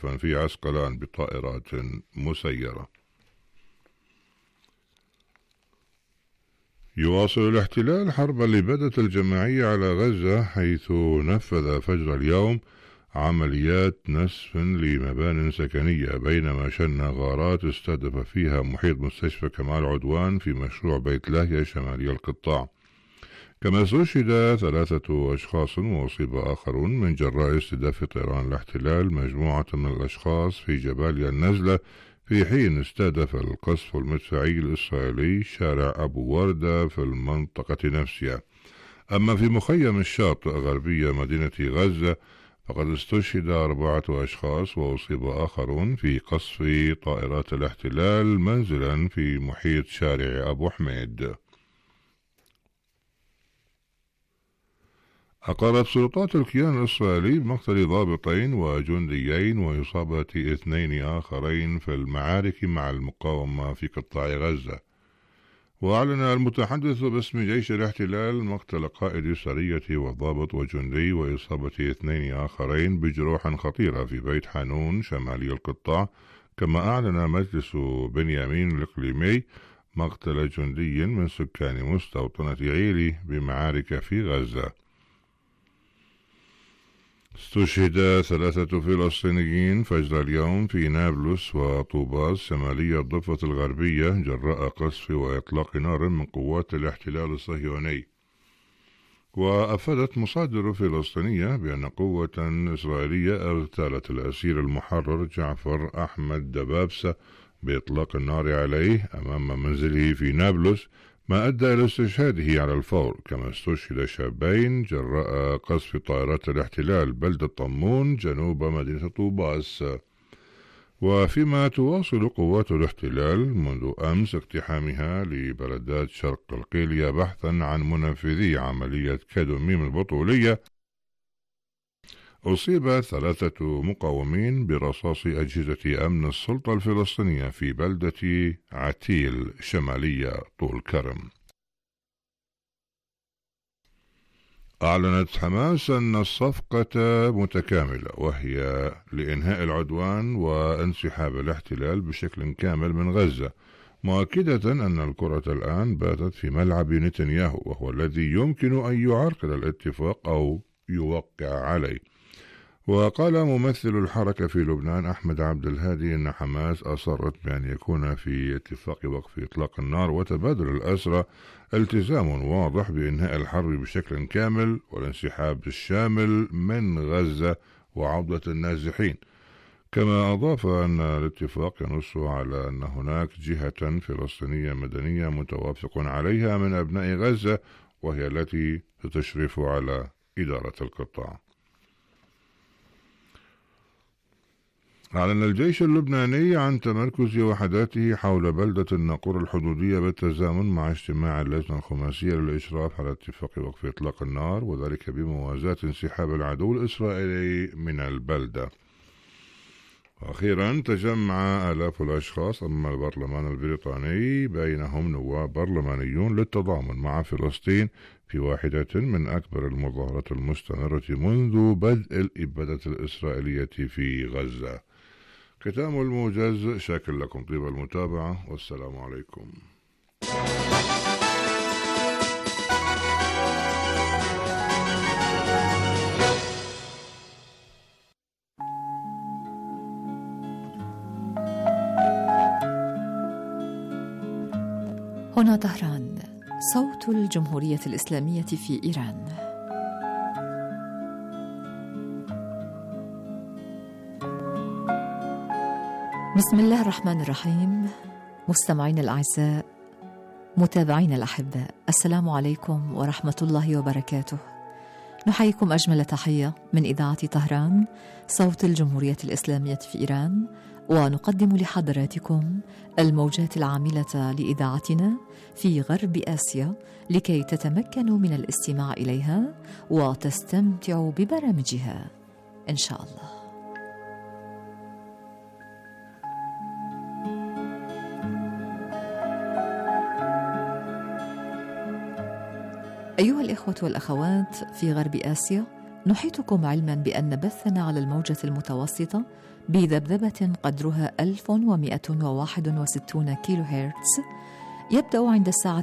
قصفا في عسقلان بطائرات مسيرة. يواصل الاحتلال حرب الإبادة الجماعية على غزة، حيث نفذ فجر اليوم عمليات نسف لمبان سكنية، بينما شن غارات استهدف فيها محيط مستشفى كمال عدوان في مشروع بيت لاهيا شمالي القطاع. كما استشهد 3 أشخاص وأصيب آخرون من جراء استهداف طيران الاحتلال مجموعة من الأشخاص في جباليا النزلة، في حين استهدف القصف المدفعي الإسرائيلي شارع أبو وردة في المنطقة نفسها. أما في مخيم الشاطئ غربية مدينة غزة فقد استشهد 4 أشخاص وأصيب آخرون في قصف طائرات الاحتلال منزلا في محيط شارع أبو حميد. أقرت سلطات الكيان الإسرائيلي بمقتل ضابطين وجنديين وإصابة 2 آخرين في المعارك مع المقاومة في قطاع غزة. وأعلن المتحدث باسم جيش الاحتلال مقتل قائد سرية وضابط وجندي وإصابة 2 آخرين بجروح خطيرة في بيت حانون شمالي القطاع. كما أعلن مجلس بنيامين الإقليمي مقتل جندي من سكان مستوطنة عيلي بمعارك في غزة. استشهد 3 فلسطينيين فجر اليوم في نابلس وطوباس شمالي الضفة الغربية جراء قصف وإطلاق نار من قوات الاحتلال الصهيوني. وأفادت مصادر فلسطينية بأن قوة إسرائيلية اغتالت الأسير المحرر جعفر أحمد دبابسة بإطلاق النار عليه أمام منزله في نابلس، ما أدى إلى استشهاده على الفور. كما استشهد شابين جراء قصف طائرات الاحتلال بلدة طمون جنوب مدينة طوباس. وفيما تواصل قوات الاحتلال منذ أمس اقتحامها لبلدات شرق القيلية بحثا عن منفذي عملية كادوميم البطولية، أصيب 3 مقاومين برصاص أجهزة أمن السلطة الفلسطينية في بلدة عتيل شمالية طول كرم. أعلنت حماس أن الصفقة متكاملة، وهي لإنهاء العدوان وانسحاب الاحتلال بشكل كامل من غزة، مؤكدة أن الكرة الآن باتت في ملعب نتنياهو، وهو الذي يمكن أن يعرقل الاتفاق أو يوقع عليه. وقال ممثل الحركة في لبنان أحمد عبد الهادي أن حماس أصرت بأن يكون في اتفاق وقف إطلاق النار وتبادل الأسرى التزام واضح بإنهاء الحرب بشكل كامل والانسحاب الشامل من غزة وعودة النازحين. كما أضاف أن الاتفاق ينص على أن هناك جهة فلسطينية مدنية متوافق عليها من أبناء غزة، وهي التي تشرف على إدارة القطاع. أعلن الجيش اللبناني عن تمركز وحداته حول بلدة الناقور الحدودية بالتزامن مع اجتماع اللجنة الخماسية للإشراف على اتفاق وقف إطلاق النار، وذلك بموازاة انسحاب العدو الإسرائيلي من البلدة. وأخيرا تجمع آلاف الأشخاص أمام البرلمان البريطاني، بينهم نواب برلمانيون للتضامن مع فلسطين في واحدة من أكبر المظاهرات المستمرة منذ بدء الإبادة الإسرائيلية في غزة. ختام الموجز، شاكر لكم طيب المتابعة، والسلام عليكم. هنا طهران، صوت الجمهورية الإسلامية في إيران. بسم الله الرحمن الرحيم. مستمعين الأعزاء، متابعين الأحباء، السلام عليكم ورحمة الله وبركاته. نحييكم أجمل تحية من إذاعة طهران، صوت الجمهورية الإسلامية في إيران، ونقدم لحضراتكم الموجات العاملة لإذاعتنا في غرب آسيا لكي تتمكنوا من الاستماع إليها وتستمتعوا ببرامجها إن شاء الله. أيها الإخوة والأخوات في غرب آسيا، نحيطكم علما بأن بثنا على الموجة المتوسطة بذبذبة قدرها 1161 كيلو هرتز، يبدأ عند الساعة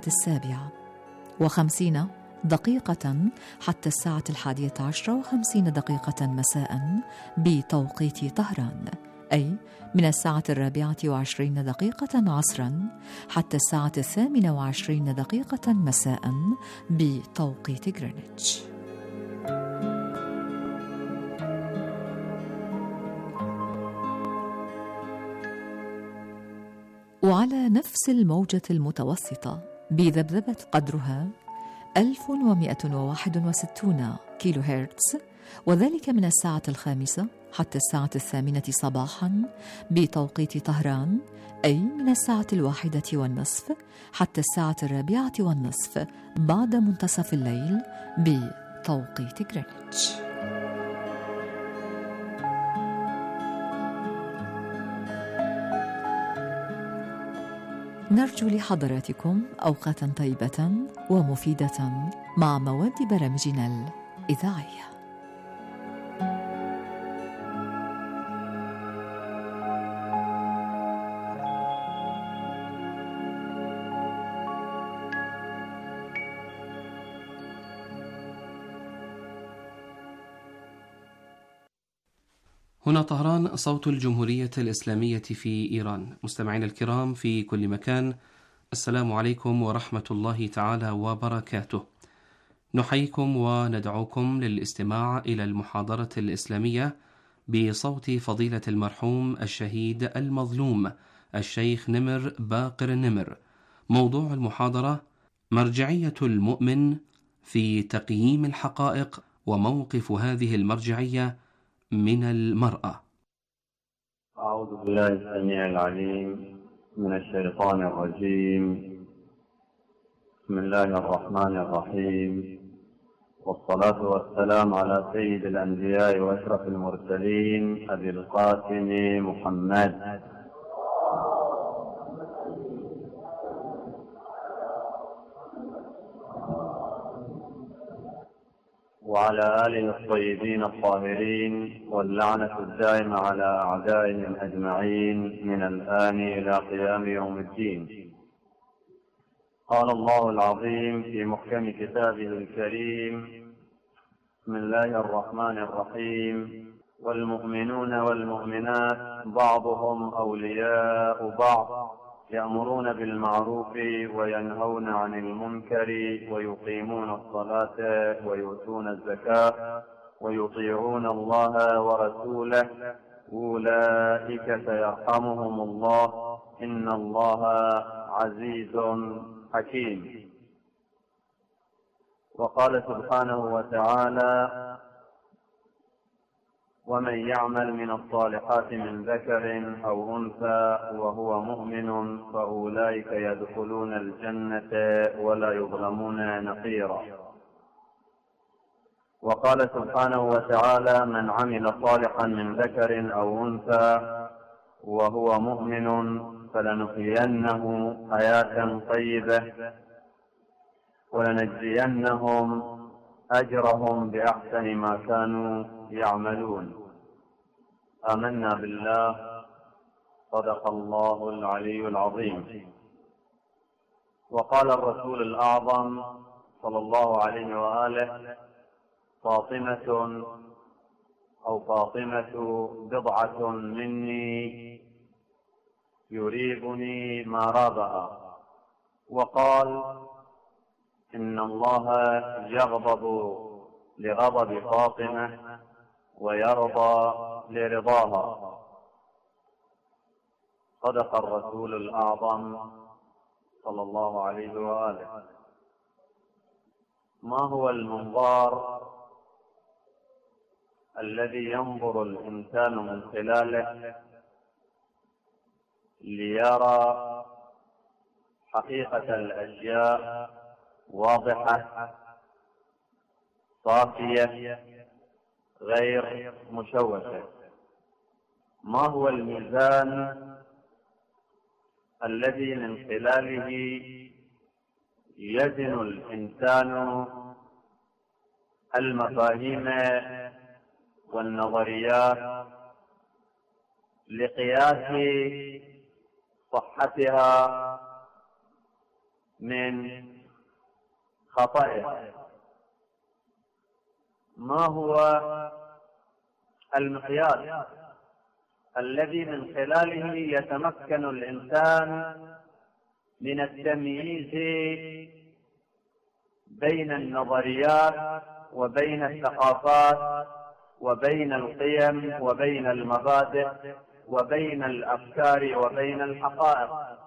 7:50 حتى الساعة 11:50 مساء بتوقيت طهران، أي من الساعة 24:20 عصرا حتى الساعة 28:00 مساء بتوقيت غرينتش. وعلى نفس الموجة المتوسطة بذبذبة قدرها 1161 كيلو هرتز، وذلك من الساعة 5 حتى الساعة 8 صباحا بتوقيت طهران، أي من الساعة 1:30 حتى الساعة 4:30 بعد منتصف الليل بتوقيت غرينتش. نرجو لحضراتكم أوقاتا طيبة ومفيدة مع مواد برامجنا الإذاعية. هنا طهران، صوت الجمهورية الإسلامية في إيران. مستمعين الكرام في كل مكان، السلام عليكم ورحمة الله تعالى وبركاته. نحييكم وندعوكم للاستماع إلى المحاضرة الإسلامية بصوت فضيلة المرحوم الشهيد المظلوم الشيخ نمر باقر النمر. موضوع المحاضرة: مرجعية المؤمن في تقييم الحقائق وموقف هذه المرجعية من المرأة. أعوذ بالله السميع العليم من الشيطان الرجيم. بسم الله الرحمن الرحيم، والصلاة والسلام على سيد الأنبياء وأشرف المرسلين أبي القاسم محمد وعلى آله الطيبين الطاهرين، واللعنة الدائمة على أعدائهم أجمعين من الآن إلى قيام يوم الدين. قال الله العظيم في محكم كتابه الكريم: بسم الله الرحمن الرحيم: والمؤمنون والمؤمنات بعضهم أولياء بعض، يأمرون بالمعروف وينهون عن المنكر ويقيمون الصلاة ويؤتون الزكاة ويطيعون الله ورسوله، أولئك سيرحمهم الله، إن الله عزيز حكيم. وقال سبحانه وتعالى: ومن يعمل من الصالحات من ذكر أو أنثى وهو مؤمن فأولئك يدخلون الجنة ولا يظلمون نقيرا. وقال سبحانه وتعالى: من عمل صالحا من ذكر أو أنثى وهو مؤمن فلنحيينه حياة طيبة ولنجزينهم أجرهم بأحسن ما كانوا يعملون. آمنا بالله، صدق الله العلي العظيم. وقال الرسول الأعظم صلى الله عليه وآله: فاطمة بضعة مني يريبني ما رابها. وقال: إن الله يغضب لغضب فاطمة ويرضى لرضاها. صدق الرسول الأعظم صلى الله عليه وآله. ما هو المنظار الذي ينظر الإنسان من خلاله ليرى حقيقة الأشياء واضحة صافية غير مشوشة؟ ما هو الميزان الذي من خلاله يزن الإنسان المفاهيم والنظريات لقياس صحتها من خطئها. ما هو المقياس الذي من خلاله يتمكن الإنسان من التمييز بين النظريات وبين الثقافات وبين القيم وبين المبادئ وبين الأفكار وبين الحقائق؟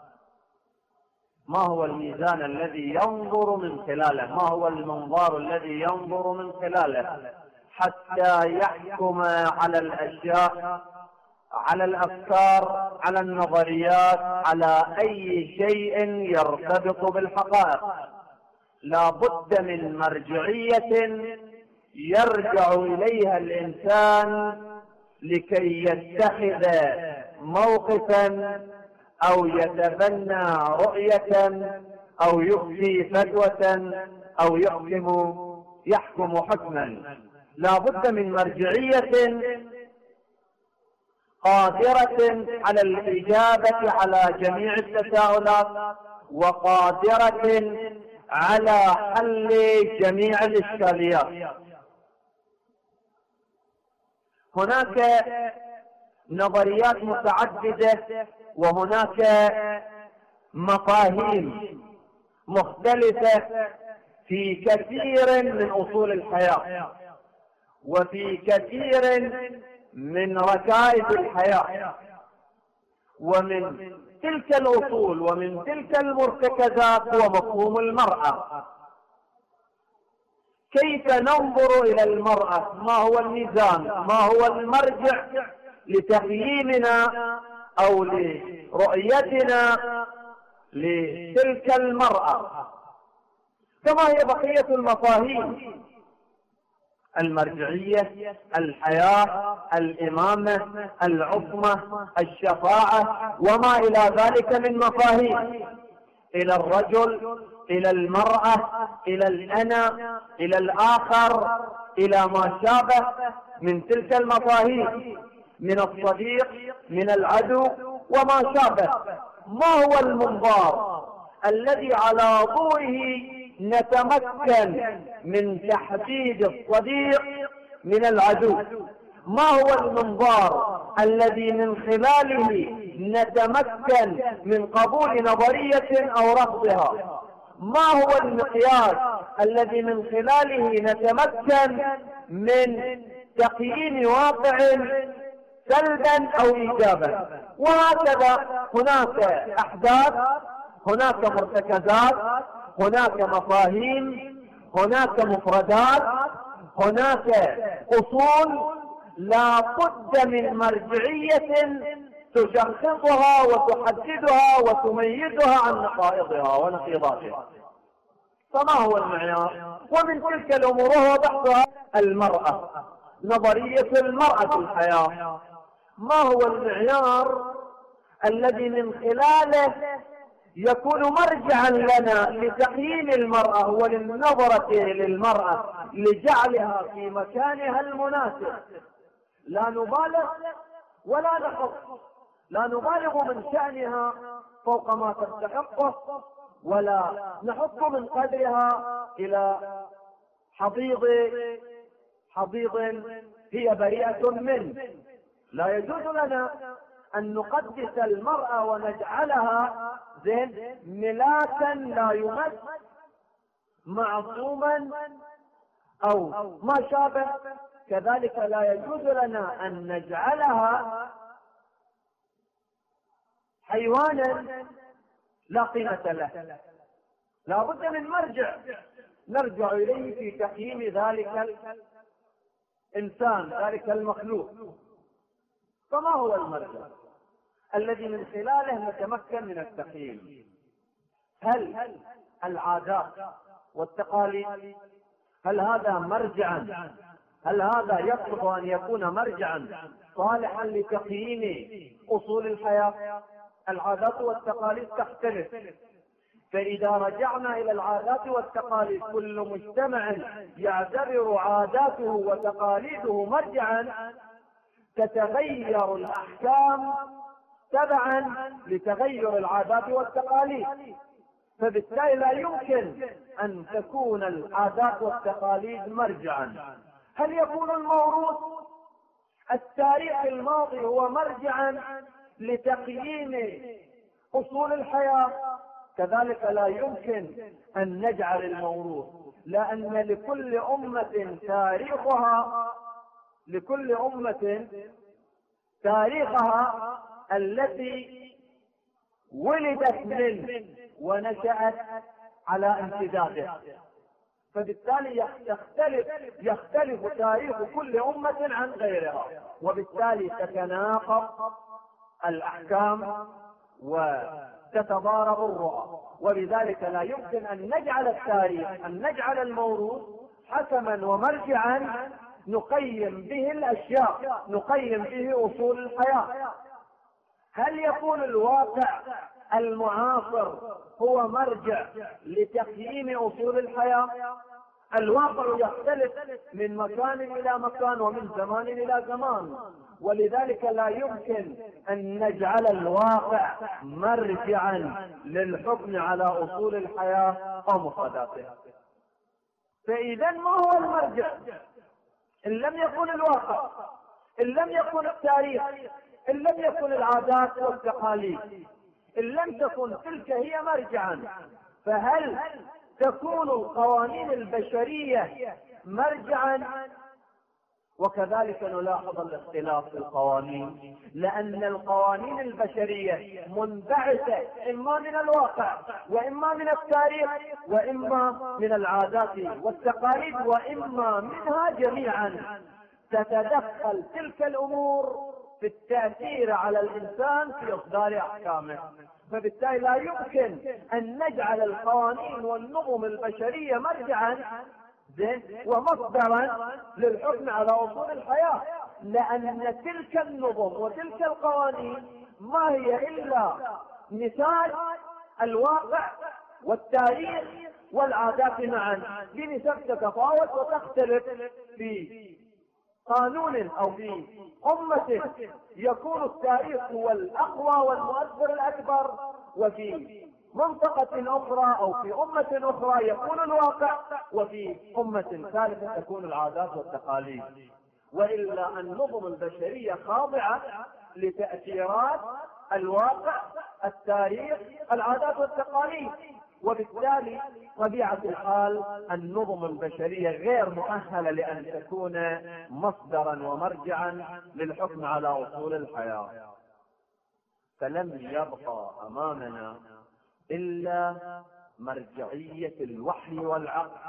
ما هو الميزان الذي ينظر من خلاله؟ ما هو المنظار الذي ينظر من خلاله حتى يحكم على الأشياء، على الأفكار، على النظريات، على أي شيء يرتبط بالحقائق؟ لا بد من مرجعية يرجع إليها الإنسان لكي يتخذ موقفا أو يتبنى رؤية أو يفتي فتوى أو يحكم حكما. لا بد من مرجعية قادرة على الإجابة على جميع التساؤلات وقادرة على حل جميع الإشكاليات. هناك نظريات متعددة وهناك مفاهيم مختلفة في كثير من أصول الحياة وفي كثير من ركائز الحياة. ومن تلك الأصول ومن تلك المرتكزات هو مفهوم المرأة. كيف ننظر إلى المرأة؟ ما هو الميزان؟ ما هو المرجع لتقييمنا أو لرؤيتنا لتلك المرأة؟ كما هي بقية المفاهيم: المرجعية، الحياة، الإمامة، العصمة، الشفاعة، وما إلى ذلك من مفاهيم، إلى الرجل، إلى المرأة، إلى الأنا، إلى الآخر، إلى ما شابه من تلك المفاهيم، من الصديق، من العدو، وما شابه. ما هو المنظار الذي على ضوئه نتمكن من تحديد الصديق من العدو؟ ما هو المنظار الذي من خلاله نتمكن من قبول نظرية أو رفضها؟ ما هو المقياس الذي من خلاله نتمكن من تقييم واقع سلبا أو إيجابا؟ وهكذا هناك أحداث، هناك مرتكزات، هناك مفاهيم، هناك مفردات، هناك أصول لا بد من مرجعية تشخصها وتحددها وتميزها عن نقائضها ونقيضاتها. فما هو المعيار؟ ومن تلك الأمور هو بحثها المرأة، نظرية المرأة في الحياة. ما هو المعيار الذي من خلاله يكون مرجعا لنا لتقييم المرأة وللنظرة للمرأة لجعلها في مكانها المناسب؟ لا نبالغ ولا نحط، لا نبالغ من شأنها فوق ما تستحقه ولا نحط من قدرها إلى حضيض هي بريئة منه. لا يجوز لنا أن نقدس المرأة ونجعلها ملاكا لا يمس، معصوما أو ما شابه. كذلك لا يجوز لنا أن نجعلها حيوانا لا قيمة له. لا بد من مرجع نرجع إليه في تقييم ذلك الإنسان، ذلك المخلوق. فما هو المرجع الذي من خلاله نتمكن من التقييم؟ هل العادات والتقاليد، هل هذا مرجعا؟ هل هذا يصلح أن يكون مرجعا صالحا لتقييم أصول الحياة؟ العادات والتقاليد تختلف، فإذا رجعنا إلى العادات والتقاليد كل مجتمع يعتبر عاداته وتقاليده مرجعا، تتغير الأحكام تبعا لتغير العادات والتقاليد، فبالتالي لا يمكن أن تكون العادات والتقاليد مرجعا. هل يكون الموروث التاريخ الماضي هو مرجعا لتقييم أصول الحياة؟ كذلك لا يمكن أن نجعل الموروث، لأن لكل أمة تاريخها، لكل أمة تاريخها التي ولدت منه ونشأت على امتداده، فبالتالي يختلف تاريخ كل أمة عن غيرها، وبالتالي تتناقض الأحكام وتتضارب الرؤى. ولذلك لا يمكن أن نجعل التاريخ، أن نجعل الموروث حكما ومرجعا نقيم به الأشياء، نقيم به أصول الحياة. هل يكون الواقع المعاصر هو مرجع لتقييم أصول الحياة؟ الواقع يختلف من مكان إلى مكان ومن زمان إلى زمان، ولذلك لا يمكن أن نجعل الواقع مرجعا للحكم على أصول الحياة أو مفرداتها. فإذا ما هو المرجع إن لم يكن الواقع، إن لم يكن التاريخ، إن لم يكن العادات والتقاليد، إن لم تكن تلك هي مرجعا، فهل تكون القوانين البشرية مرجعا؟ وكذلك نلاحظ الاختلاف في القوانين، لأن القوانين البشرية منبعثة إما من الواقع، وإما من التاريخ، وإما من العادات والتقاليد، وإما منها جميعا. تتدخل تلك الأمور في التأثير على الإنسان في إصدار أحكامه، فبالتالي لا يمكن أن نجعل القوانين والنظم البشرية مرجعا ومصدرا للحكم على أصول الحياة، لأن تلك النظم وتلك القوانين ما هي إلا مثال الواقع والتاريخ والعادات معا بنسب تتفاوت وتختلف. في قانون أو في أمة يكون التاريخ هو الأقوى والمؤثر الأكبر، وفي منطقة أخرى أو في أمة أخرى يكون الواقع، وفي أمة ثالثة تكون العادات والتقاليد. وإلا النظم البشرية خاضعة لتأثيرات الواقع، التاريخ، العادات والتقاليد، وبالتالي طبيعة الحال النظم البشرية غير مؤهلة لأن تكون مصدرا ومرجعا للحكم على أصول الحياة. فلم يبقى أمامنا إلا مرجعية الوحي والعقل.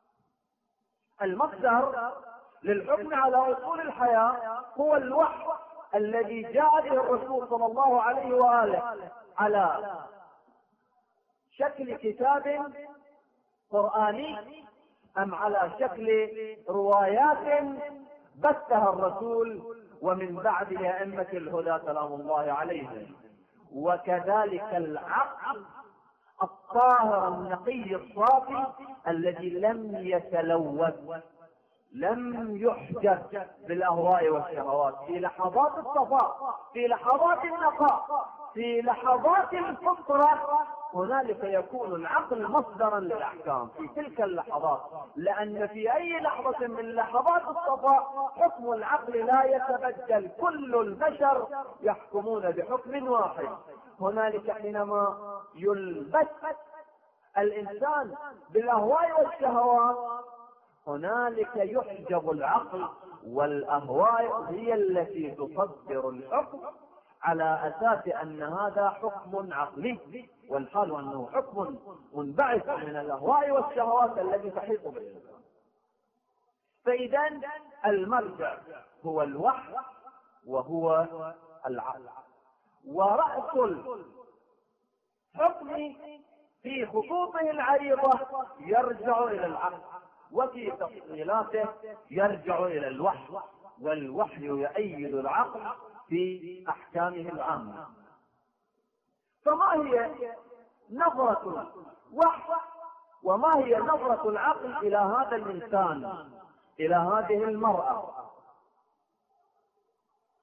المصدر للحكم على أصول الحياة هو الوحي الذي جاء به الرسول صلى الله عليه وآله على شكل كتاب قرآني أم على شكل روايات بثها الرسول ومن بعده أئمة الهدى سلام الله عليهم. وكذلك العقل الطاهر النقي الصافي الذي لم يتلوث، لم يحجب بالأهواء والشهوات، في لحظات الصفاء، في لحظات النقاء، في لحظات الفطرة، هنالك يكون العقل مصدرا للأحكام في تلك اللحظات، لأن في أي لحظة من لحظات الصفاء حكم العقل لا يتبدل، كل البشر يحكمون بحكم واحد. هنالك حينما يلبس الإنسان بالأهواء والشهوات هنالك يحجب العقل، والأهواء هي التي تصدر الحكم على أساس أن هذا حكم عقلي، والحال أنه حكم منبعث من الأهواء والشهوات التي تحيط به. فإذا المرجع هو الوحي وهو العقل، ورأس الحكم في خطوطه العريضة يرجع إلى العقل، وفي تفصيلاته يرجع إلى الوحي، والوحي يؤيد العقل في أحكامه العامة. فما هي نظرة الوحي وما هي نظرة العقل إلى هذا الإنسان، إلى هذه المرأة؟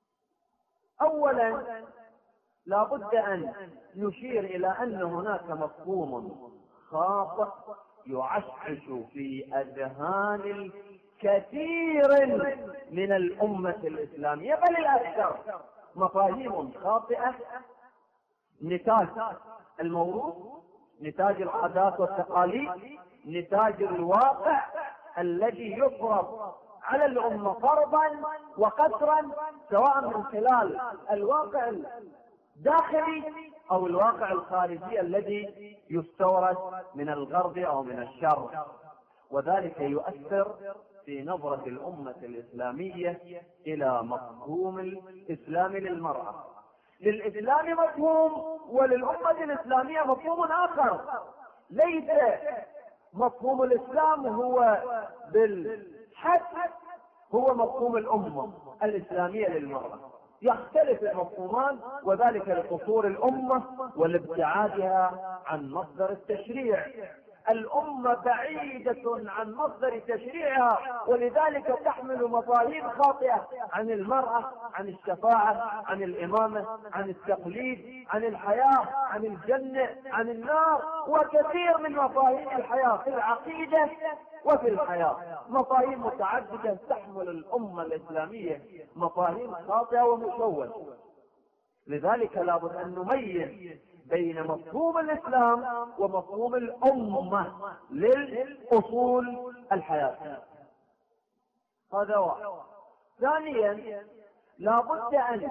أولا لا بد أن نشير إلى أن هناك مفهوم خاطئ يعشعش في أذهان الكثير من الأمة الإسلامية بل الأكثر، مفاهيم خاطئة نتاج الموروث، نتاج العادات والتقاليد، نتاج الواقع الذي يفرض على الأمة فرضا وقسرا، سواء من خلال الواقع الداخلي أو الواقع الخارجي الذي يستورد من الغرب أو من الشرق، وذلك يؤثر في نظرة الأمة الإسلامية إلى مفهوم الإسلام للمرأة. للإسلام مفهوم وللأمة الإسلامية مفهوم آخر، ليس مفهوم الإسلام هو بالحد هو مفهوم الأمة الإسلامية للمرأة، يختلف المفهومان، وذلك لقصور الأمة ولابتعادها عن مصدر التشريع. الأمة بعيدة عن مصدر تشريعها، ولذلك تحمل مفاهيم خاطئة عن المرأة، عن الشفاعة، عن الإمامة، عن التقليد، عن الحياة، عن الجنة، عن النار، وكثير من مفاهيم الحياة في العقيدة وفي الحياة، مفاهيم متعددة تحمل الأمة الإسلامية مفاهيم خاطئة ومشوهة. لذلك لابد أن نميز بين مفهوم الإسلام ومفهوم الأمة للأصول الحياة. هذا واحد. ثانيا لابد أن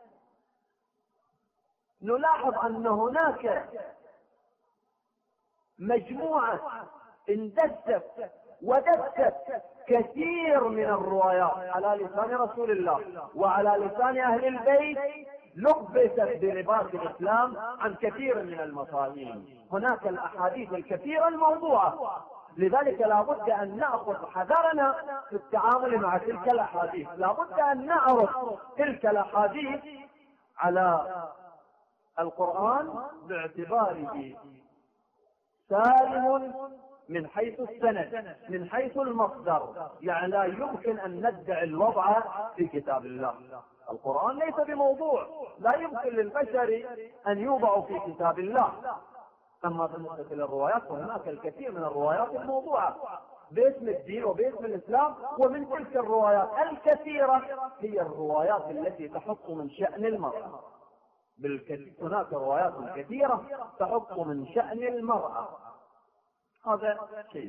نلاحظ أن هناك مجموعة اندست ودست كثير من الروايات على لسان رسول الله وعلى لسان أهل البيت، لبست بلباس الإسلام عن كثير من المفاهيم. هناك الأحاديث الكثيرة الموضوعة، لذلك لا بد أن نأخذ حذرنا في التعامل مع تلك الأحاديث. لا بد أن نعرف تلك الأحاديث على القرآن باعتباره سالم من حيث السند، من حيث المصدر، يعني لا يمكن أن ندعي الوضع في كتاب الله. القرآن ليس بموضوع، لا يمكن للبشر أن يوضعوا في كتاب الله. أما بالنسبة للروايات فهناك الكثير من الروايات الموضوعة باسم الدين وباسم الإسلام، ومن تلك الروايات الكثيرة هي الروايات التي تحط من شأن المرأة. هناك روايات كثيرة تحط من شأن المرأة. هذا شيء.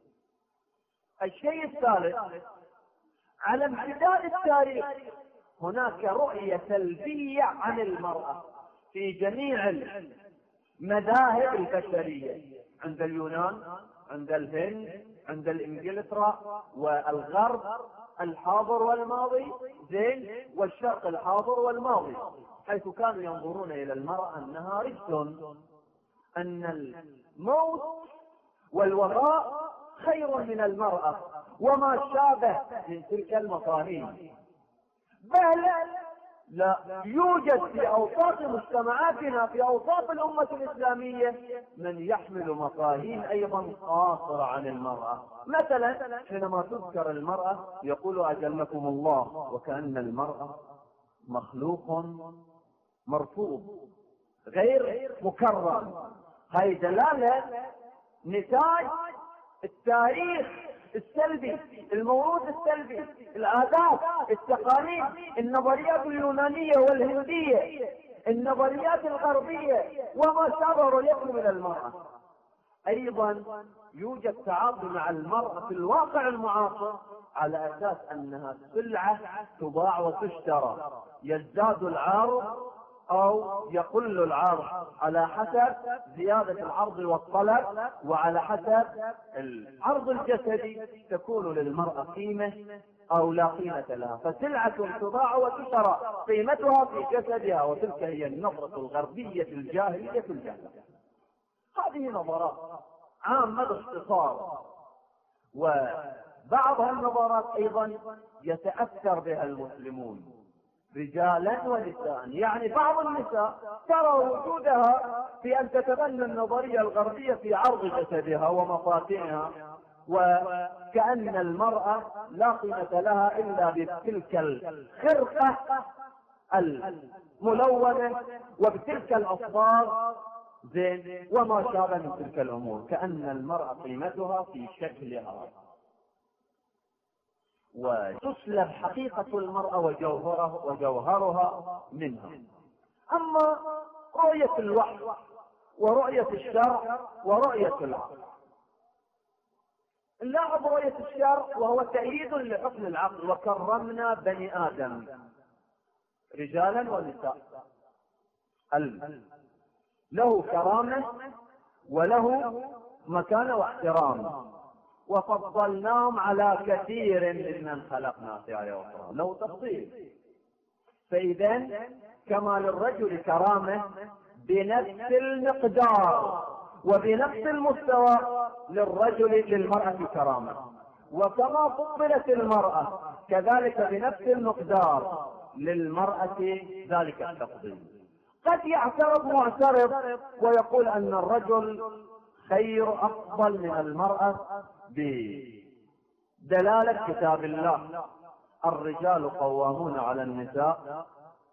الشيء الثالث، على امتداد التاريخ هناك رؤية سلبية عن المرأة في جميع المذاهب البشرية، عند اليونان، عند الهند، عند الإنجلترا والغرب الحاضر والماضي، زين، والشرق الحاضر والماضي، حيث كانوا ينظرون إلى المرأة أنها رجل، أن الموت والوفاء خير من المرأة وما شابه من تلك المفاهيم. بل لا يوجد في أوساط مجتمعاتنا، في أوساط الأمة الإسلامية، من يحمل مفاهيم أيضا قاصرة عن المرأة. مثلا حينما تذكر المرأة يقول أجلكم الله، وكأن المرأة مخلوق مرفوض غير مكرم. هاي دلالة نتاج التاريخ السلبي، الموروث السلبي، العادات، التقاليد، النظريات اليونانية والهندية، النظريات الغربية وما شابه يكون من المرأة. أيضا يوجد تعاطي مع المرأة في الواقع المعاصر على أساس أنها سلعة تباع وتشترى، يزداد العرض أو يقل العرض على حسب زيادة العرض والطلب، وعلى حسب العرض الجسدي تكون للمرأة قيمة أو لا قيمة لها، فسلعة تباع وتشترى قيمتها في جسدها، وتلك هي النظرة الغربية الجاهلية الجاهلية. هذه نظرات عامة باختصار، وبعض النظرات أيضا يتأثر بها المسلمون رجالا ونساء. يعني بعض النساء ترى وجودها في أن تتبنى النظرية الغربية في عرض جسدها ومفاتنها، وكأن المرأة لا قيمة لها إلا بتلك الخرقة الملونة وبتلك الأصفار زين وما شابه من تلك الأمور، كأن المرأة قيمتها في شكلها، وتسلب حقيقة المرأة وجوهرها منها. أما رؤية الوحي ورؤية الشرع ورؤية العقل، نلاحظ رؤية الشرع وهو تأييد لحكم العقل، وكرمنا بني آدم رجالا ونساء، له كرامة وله مكانة واحترام، وفضلناهم على كثير ممن خلقنا في آية أخرى، له تفضيل. فإذا كما للرجل كرامة بنفس المقدار وبنفس المستوى للمرأة كرامة، وكما فضلت المرأة كذلك بنفس المقدار للمرأة ذلك التفضيل. قد يعترض معترض ويقول أن الرجل خير أفضل من المرأة بدلالة كتاب الله: الرجال قوامون على النساء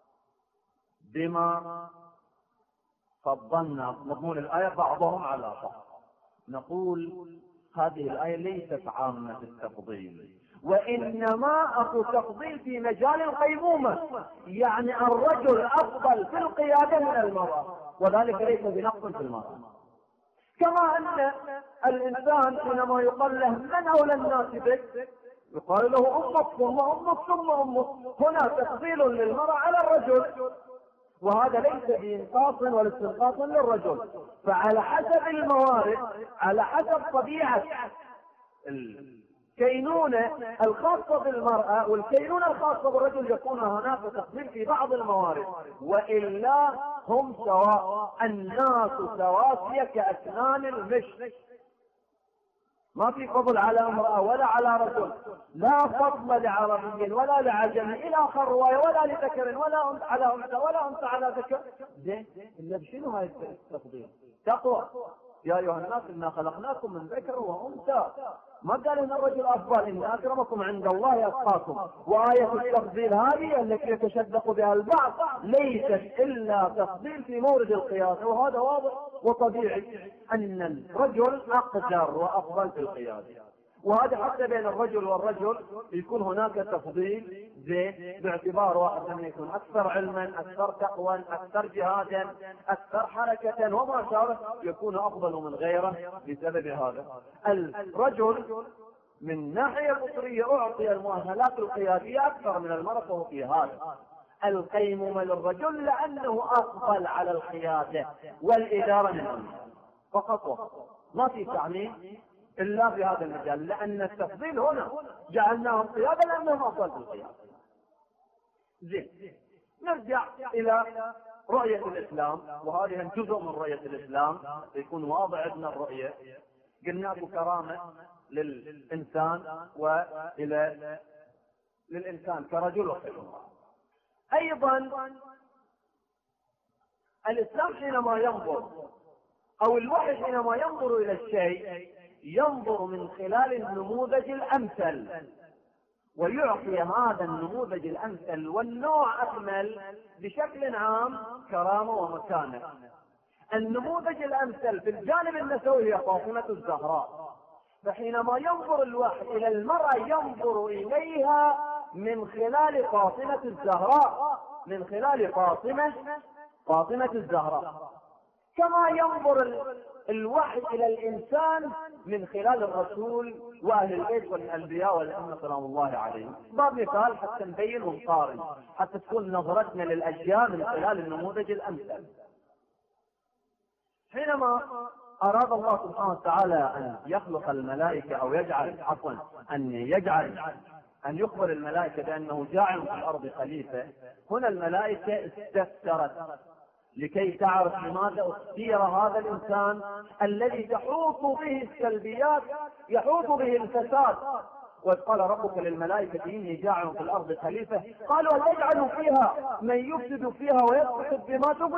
بما فضلنا، مضمون الآية بعضهم على بعض. نقول هذه الآية ليست عامة التفضيل، وإنما أكو تفضيل في مجال القيمومة، يعني الرجل أفضل في القيادة من المرأة، وذلك ليس بنقص في المرأة. كما أن الإنسان حينما يقال له من أولى الناس بك يقال له أمك ثم أمك ثم أمك، هنا تفضيل للمرأة على الرجل، وهذا ليس بإنقاص ولا استنقاص للرجل. فعلى حسب الموارد، على حسب طبيعة الكينونة الخاصة بالمرأة والكينونة الخاصة بالرجل يكون هناك تفضيل في بعض الموارد، وإلا هم سواء، الناس سواسية كأسنان المشط، ما في فضل على امرأة ولا على رجل، لا فضل لعربي ولا لعجمي إلى آخر رواية، ولا لذكر ولا أنثى على أنثى ولا أنثى على ذكر. زين، إلا بشنو هاي التفضيل؟ تقوى. يا أيها الناس إنا خلقناكم من ذكر وأنثى، ما قال إن الرجل أفضل، إن أكرمكم عند الله أتقاكم. وآية التفضيل هذه التي يتشدق بها البعض ليست إلا تفضيل في مورد القياس، وهذا واضح وطبيعي أن الرجل أقدر وأفضل في القياس، وهذا حتى بين الرجل والرجل يكون هناك تفضيل زين باعتبار واحد من يكون أكثر علما، أكثر تقوى، أكثر جهادا، أكثر حركة وما شابه، يكون أفضل من غيره بسبب هذا. الرجل من ناحية فطرية أعطي المؤهلات القيادية أكثر من المرأة في هذا. القيمومة للرجل لأنه أفضل على القيادة والإدارة منه فقط، ما في تعميم إلا في هذا المجال، لأن التفضيل هنا جعلناهم قيادة لأنهم أفضل في القيادة. زين، نرجع إلى رؤية الإسلام، وهذه جزء من رؤية الإسلام يكون واضح عندنا الرؤية. قلنا أكو كرامة للإنسان وإلى للإنسان كرجل وكامرأة. أيضا الإسلام حينما ينظر أو الوحي حينما ينظر إلى الشيء ينظر من خلال النموذج الأمثل، ويعطي هذا النموذج الأمثل والنوع أكمل بشكل عام كرامة ومكانة. النموذج الأمثل في الجانب النسوي هي فاطمة الزهراء، فحينما ينظر الوحي إلى المرأة ينظر إليها من خلال فاطمة الزهراء، من خلال فاطمة الزهراء، كما ينظر الوحي إلى الإنسان من خلال الرسول وأهل البيت والأنبياء والأئمة سلام الله عليهم. باب مثال حتى نبين ونقارن، حتى تكون نظرتنا للأشياء من خلال النموذج الأمثل. حينما أراد الله سبحانه وتعالى أن يخلق الملائكة أو أن يخبر الملائكة بأنه جاعل في الأرض خليفة، هنا الملائكة استفسرت لكي تعرف لماذا اختير هذا الإنسان الذي تحوط به السلبيات، يحوط به الفساد. وإذ قال ربك للملائكة إني جاعل في الأرض خليفة قالوا هل يجعل فيها من يفسد فيها ويسفك الدماء. شوف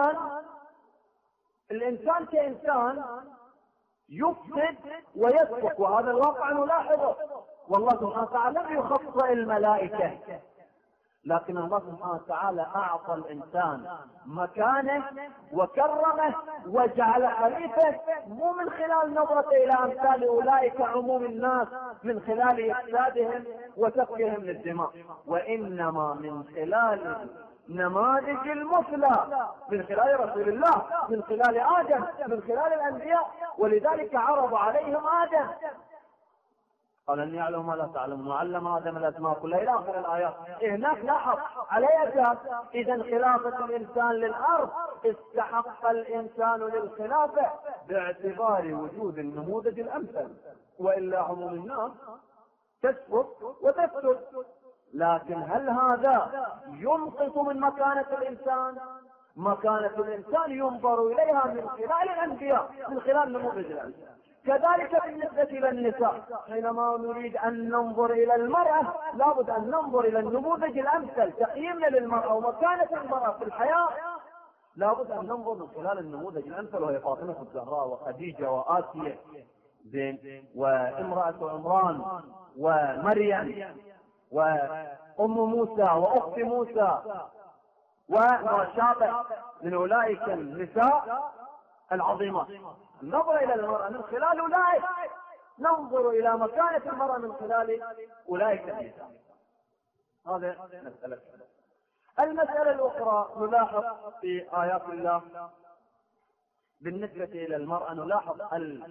الإنسان كإنسان يفسد ويسفك، وهذا الواقع نلاحظه، والله سبحانه وتعالى لم يخص الملائكة لكن الله سبحانه وتعالى أعطى الإنسان مكانه وكرمه وجعل خليفة، مو من خلال نظرته إلى أمثال أولئك عموم الناس من خلال إفسادهم وسفكهم للدماء، وإنما من خلال نماذج المثلى، من خلال رسول الله، من خلال آدم، من خلال الأنبياء. ولذلك عرض عليهم آدم، قال أن يعلم ما لا تعلم، وعلم آدم الأسماء كلها إلى آخر الآيات. هناك لاحظ على أساس إذا خلافة الإنسان للأرض استحق الإنسان للخلافة باعتبار وجود النموذج الأمثل، وإلا عموم الناس تسقط وتفسد. لكن هل هذا ينقص من مكانة الإنسان؟ مكانة الإنسان ينظر إليها من خلال الأنبياء، من خلال نموذج الأنبياء. كذلك بالنسبة إلى النساء، حينما نريد أن ننظر إلى المرأة لابد أن ننظر إلى النموذج الأمثل. تقييمنا للمرأة ومكانة المرأة في الحياة لابد أن ننظر من خلال النموذج الأمثل، وهي فاطمة الزهراء وخديجة وآسيا زين وامرأة عمران ومريم وأم موسى وأخت موسى وما شابه من أولئك النساء العظيمات. النظر إلى المرأة من خلال أولئك، ننظر إلى مكانة المرأة من خلال أولئك النساء. هذا مسألة. المسألة الأخرى نلاحظ في آيات الله بالنسبة إلى المرأة، نلاحظ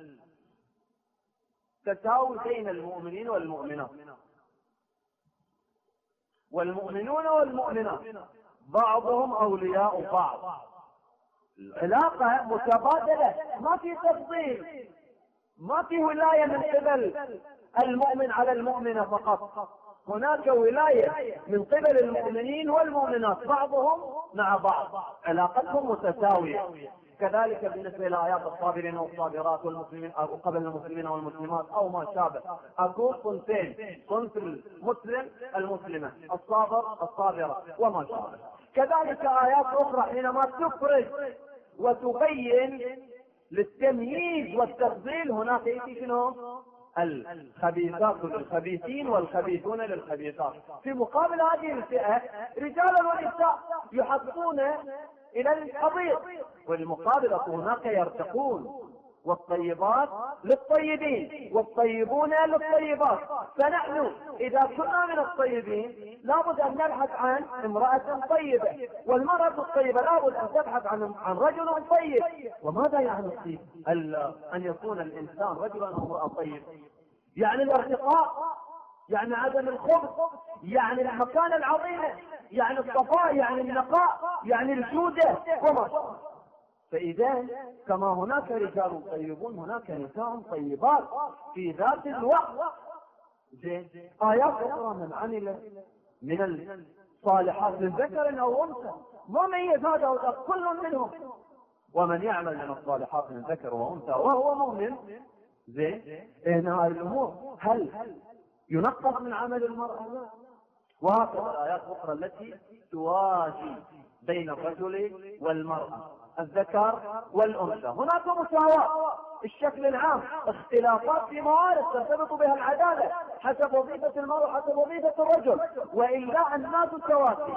التساوي بين المؤمنين والمؤمنات، والمؤمنون والمؤمنات بعضهم أولياء بعض، العلاقة متبادلة، ما في تفضيل، ما في ولاية من قبل المؤمن على المؤمنة فقط، هناك ولاية من قبل المؤمنين والمؤمنات بعضهم مع بعض، علاقتهم متساوية. كذلك بالنسبة إلى آيات الصابرين والصابرات والمسلمين أو قبل المسلمين والمسلمات أو ما شابه، أكون صنفين، صنف المسلم المسلمة، الصابر الصابرة وما شابه. كذلك آيات أخرى حينما تفرد وتبين للتمييز والتفضيل، هناك يأتي شنو؟ الخبيثات للخبيثين والخبيثون للخبيثات، في مقابل هذه الفئة رجالا ونساء يحطون إلى الحضيض، والمقابل هناك يرتقون، والطيبات للطيبين والطيبون للطيبات. فنحن إذا كنا من الطيبين لابد أن نبحث عن امرأة طيبة، والمرأة الطيبة لابد أن تبحث عن رجل طيب. وماذا يعني الطيب؟ أن يكون الإنسان رجلا أو امرأة طيب، يعني الارتقاء، يعني عدم الخبث، يعني المكانة العظيمة، يعني الصفاء، يعني النقاء، يعني الجودة وما شابه. فإذا كما هناك رجال طيبون هناك نساء طيبات في ذات الوقت. آيات أخرى من عمل من الصالحات من ذكر أو أنثى، ما ميز هذا وذاك، كل منهم. ومن يعمل من الصالحات من ذكر وأنثى وهو مؤمن، هنا الأمور هل ينقص من عمل المرأة؟ وهكذا الآيات الأخرى التي توازي بين الرجل والمرأة، الذكر والأنثى. هناك مساواة الشكل العام، اختلافات في موارد ترتبط بها العدالة حسب وظيفة المرأة حسب وظيفة الرجل، وإلا الناس تواسي.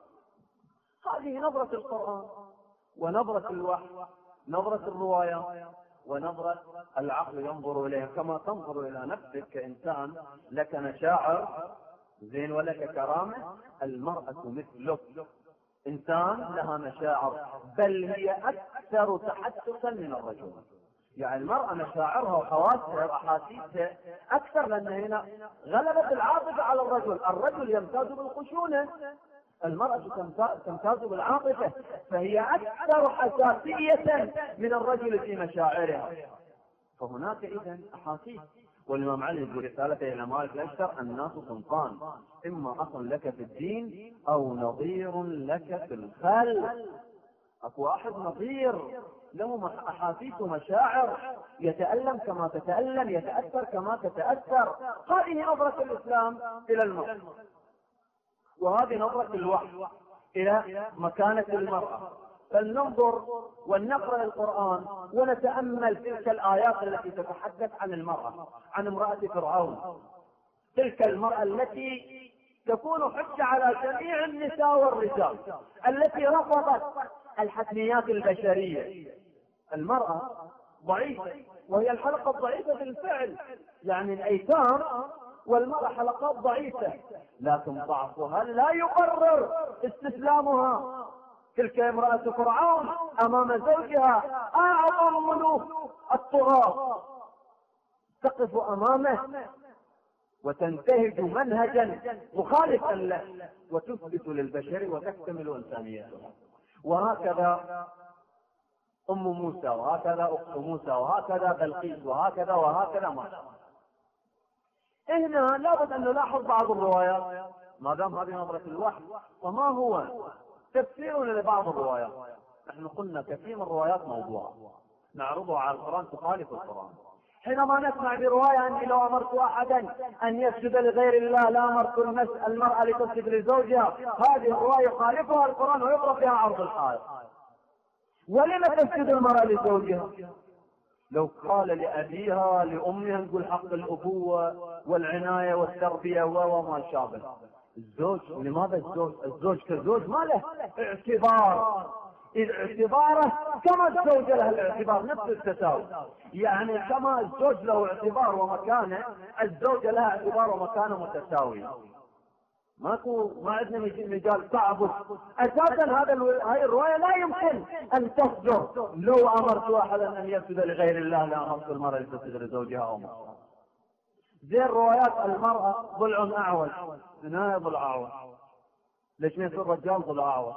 هذه نظرة القرآن ونظرة الوحي، نظرة الرواية ونظرة العقل ينظر إليها، كما تنظر إلى نفسك كإنسان لك مشاعر زين ولك كرامة. المرأة مثلك، إنسان لها مشاعر، بل هي أكثر تحسسا من الرجل. يعني المرأة مشاعرها وحواسها وأحاسيسها أكثر، لأن هنا غلبت العاطفة على الرجل. الرجل يمتاز بالخشونة، المرأة تمتاز بالعاطفة، فهي أكثر حساسية من الرجل في مشاعرها. فهناك إذن أحاسيس. والإمام علي في رسالته إلى مالك الأشتر: الناس صنفان، إما أخ لك في الدين أو نظير لك في الخل. أكو واحد نظير له أحاسيس ومشاعر، يتألم كما تتألم، يتأثر كما تتأثر. هذه نظرة الإسلام إلى المرأة، وهذه نظرة الوحي إلى مكانة المرأة. فلننظر ونقرأ القرآن ونتأمل تلك الآيات التي تتحدث عن المرأة، عن امرأة فرعون، تلك المرأة التي تكون حجة على جميع النساء والرجال التي رفضت الحتميات البشرية. المرأة ضعيفة، وهي الحلقة الضعيفة بالفعل، يعني الأيتام والمرأة حلقات ضعيفة، لكن ضعفها لا يبرر استسلامها. تلك امرأة فرعون أمام زوجها أعظم ملوك الطغاة، تقف أمامه وتنتهج منهجا مخالفا له وتثبت للبشر وتكتمل إنسانيتها. وهكذا أم موسى، وهكذا أخت موسى، وهكذا بلقيس، وهكذا وهكذا. هنا لابد أن نلاحظ بعض الروايات ما دام هذه نظرة الوحي. وما هو تفسيرنا لبعض الروايات؟ نحن قلنا كثير من الروايات موضوعة نعرضها على القرآن تخالف القرآن. حينما نسمع برواية أني لو أمرت أحدا أن يسجد لغير الله لأمرت المرأة لتسجد لزوجها، هذه الرواية يخالفها القرآن ويضرب بها عرض الحائط. ولم تسجد المرأة لزوجها؟ لو قال لأبيها لأمها نقول حق الأبوة والعناية والتربية وما شابه. الزوج، لماذا الزوج كالزوج ما له اعتبار، إذ اعتباره كما الزوجة له الاعتبار نفس التساوي. يعني كما الزوج له اعتبار ومكانه، الزوجة لها اعتبار ومكانه متساوي. ما عندنا مجال تعبد اساسا. هاي الرواية لا يمكن ان تصدر. لو امرت احدا ان يسجد لغير الله لامرت المرأة لتسجد لزوجها او مرأة. زي الروايات المرأة ضلع اعوج، ثنايا ضلع اعوج، ليش ما يصير رجال ضلع اعوج؟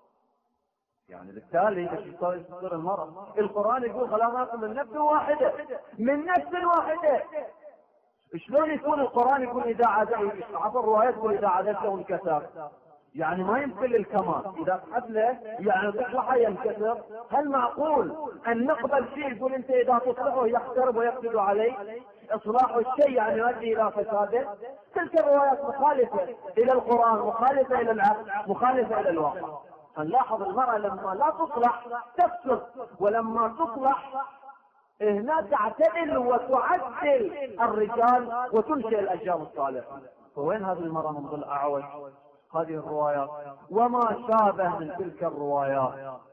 يعني بالتالي ايش تصير المرأة؟ القرآن يقول خلقناكم من نفس واحدة، من نفس واحدة. شلون يكون القرآن يقول إذا عدل، عفوا الروايات يقول إذا عدلته انكسر؟ يعني ما يمكن للكمال، إذا حدله يعني تصلحه ينكسر. هل معقول أن نقبل شيء يقول أنت إذا تصلحه يحترم ويقصد عليه؟ إصلاح الشيء يعني يؤدي إلى فساده. تلك الروايات مخالفة إلى القرآن، مخالفة إلى العقل، مخالفة إلى الواقع. فنلاحظ المرأة لما لا تصلح تفسد، ولما تصلح هنا تعتدل وتعدل الرجال وتنشئ الأجيال الصالحة. فوين هذه المرأة من ضلع أعوج؟ هذه الروايات وما شابه من تلك الروايات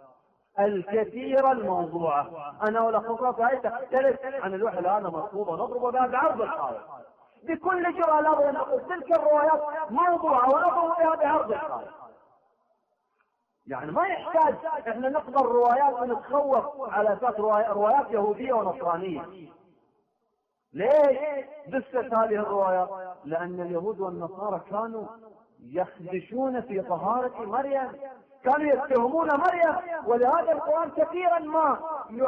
الكثيرة الموضوعة. أنا ألخصها فهي تختلف عن الوحي الآن مطلوبة نضرب بها بعرض الحائط بكل جرأة. لابد أن نقول تلك الروايات موضوعة ونضرب بها بعرض الحائط. يعني ما يحتاج احنا نقبل الروايات ونتخوف على اساس روايات يهودية ونصرانية. ليش دست هذه الروايات؟ لان اليهود والنصارى كانوا يخدشون في طهارة مريم، كانوا يتهمون مريم، ولهذا القرآن كثيرا ما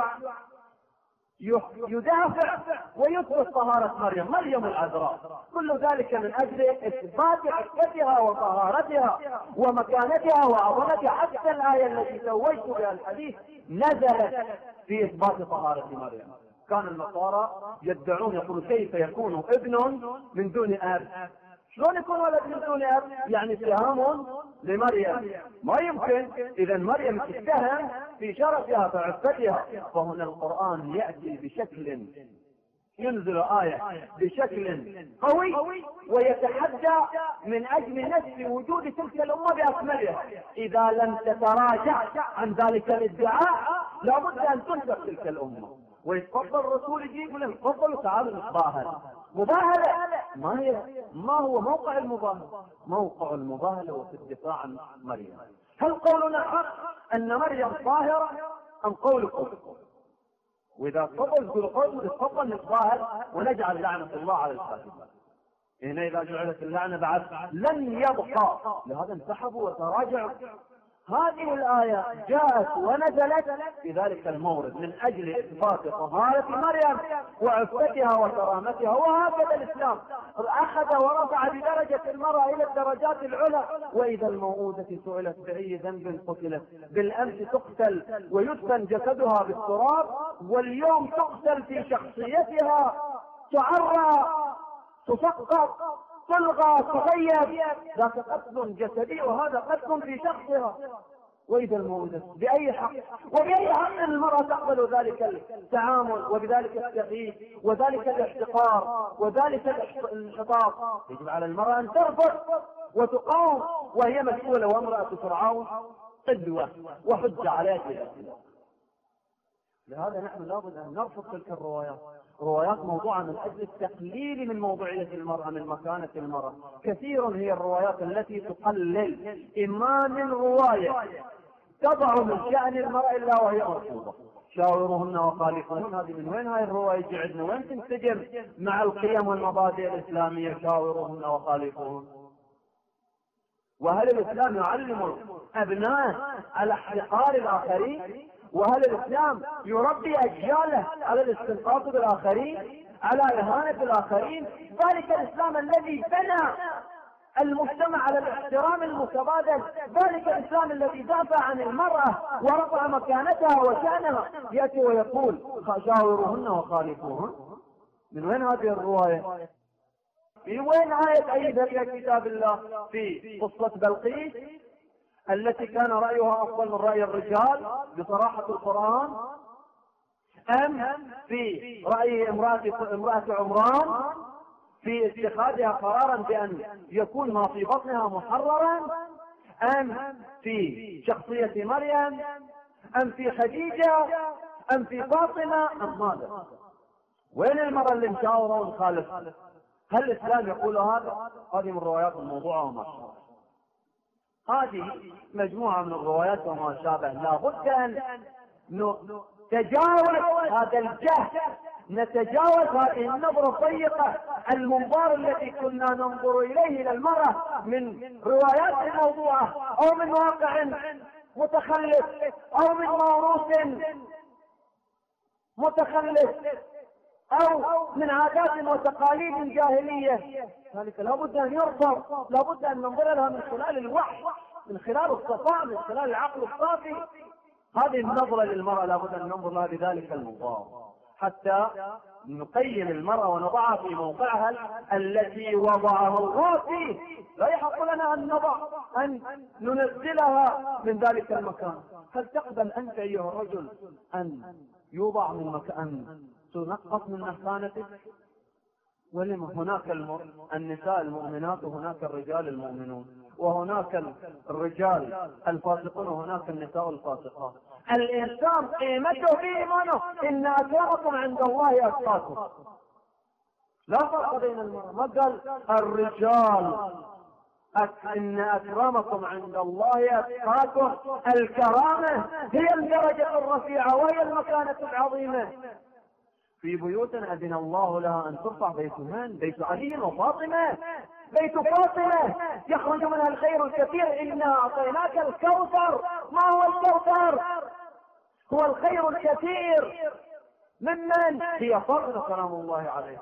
يدافع ويثبت طهارة مريم العذراء. كل ذلك من أجل إثبات عفتها وطهارتها ومكانتها وعظمتها. حتى الآية التي سويت بها الحديث نزلت في إثبات طهارة مريم. كان النصارى يدعون يقولون كيف يكون ابن من دون أب؟ شلون يكون ولد من دون أب؟ يعني اتهام لمريم ما يمكن. إذا مريم تتهم في شرفها وعفتها. فهنا القرآن يأتي بشكل ينزل آية بشكل قوي ويتحدى من أجل نفي وجود تلك الأمة بأكملها. إذا لم تتراجع عن ذلك الادعاء لابد أن تنسف تلك الأمة. ويتفضل الرسول يجي يقول لهم تفضلوا تعالوا نتباهل. مباهلة ما هو موقع المباهلة؟ موقع المباهلة وفي الدفاع عن مريم. هل قولنا حق أن مريم طاهرة أم قولكم؟ وإذا تفضل تقول قولكم تفضل نتباهل ونجعل لعنة الله على الكاذبين. هنا إذا جعلت اللعنة بعد لن يبقى، لهذا انسحبوا وتراجعوا. هذه الآية جاءت ونزلت في ذلك المورد من أجل إثبات طهارة مريم وعفتها وكرامتها. وهكذا الإسلام أخذ ورفع بدرجة المرأة إلى الدرجات العلى. وإذا الموءودة سئلت بأي ذنب قتلت، بالأمس تقتل ويدفن جسدها بالتراب، واليوم تقتل في شخصيتها، تعرى، تسقط، تلغى، تغيب. ذاك قتل جسدي وهذا قتل في شخصها. وإذا الموءودة بأي حق؟ وبأي حق المرأة تقبل ذلك التعامل وبذلك التغيير وذلك الاحتقار وذلك الانحطاط؟ يجب على المرأة أن ترفض وتقاوم وهي مسؤولة، وامرأة فرعون قدوة وحجة عليها. لهذا نحن لابد أن نرفض تلك الروايات موضوعة من أجل التقليل من موضوعية المرأة، من مكانة المرأة. كثير هي الروايات التي تقلل، إما من رواية تضع من شأن المرأة إلا وهي مرفوضة، شاورهن وخالفوهن. هذه من وين هاي الرواية جعلنا؟ وين تنسجم مع القيم والمبادئ الإسلامية؟ شاورهن وخالفوهن. وهل الإسلام يعلم أبنائه على احتقار الآخرين؟ وهل الإسلام يربي أجياله على الاستنقاص بالآخرين، على إهانة الآخرين؟ ذلك الإسلام الذي بنى المجتمع على الاحترام المتبادل، ذلك الإسلام الذي دافع عن المرأة ورفع مكانتها وشأنها، يأتي ويقول شاورهن وخالفوهن. من وين هذه الرواية؟ في وين آية أيدها في كتاب الله في قصة بلقيس التي كان رأيها أفضل من رأي الرجال بصراحة القرآن؟ أم في رأي امرأة عمران في اتخاذها قرارا بأن يكون ما في بطنها محررا؟ أم في شخصية مريم؟ أم في خديجة؟ أم في فاطمة؟ أم ماذا؟ وين المرأة اللي مشاورة ونخالف؟ هل الإسلام يقول هذا؟ هذه من الروايات الموضوعة وما شابه. هذه مجموعة من الروايات وما شابه. لا بد أن نتجاوز هذا الجهل، نتجاوز هذه النظرة الضيقة، المنظار التي كنا ننظر إليه إلى المرأة من روايات موضوعة أو من واقع متخلف أو من موروث متخلف أو من عادات وتقاليد جاهلية. ذلك لابد أن يرفض، لابد أن ننظر لها من خلال الوحي، من خلال الصفاء، من خلال العقل الصافي. هذه النظرة للمرأة لابد أن ننظر لها بذلك المنظار حتى نقيم المرأة ونضعها في موقعها التي وضعها الله فيه. لا يحق لنا أن ننزلها من ذلك المكان. هل تقبل أنت أيها الرجل أن يوضع من مكان، تنقص من مكانتك؟ ولما هناك النساء المؤمنات وهناك الرجال المؤمنون، وهناك الرجال الفاسقون وهناك النساء الفاسقات. الإنسان قيمته في إيمانه. إن أكرمكم عند الله أتقاكم. لا فرق بين المرأة. ما قال الرجال إن أكرمكم عند الله أتقاكم؟ الكرامة هي الدرجة الرفيعة وهي المكانة العظيمة. في بيوت أذن الله لها أن ترفع، بيت من؟ بيت علي وفاطمة. بيت فاطمة يخرج منها الخير الكثير. إنا أعطيناك الكوثر. ما هو الكوثر؟ هو الخير الكثير. ممن؟ هي فاطمة سلام الله عليها.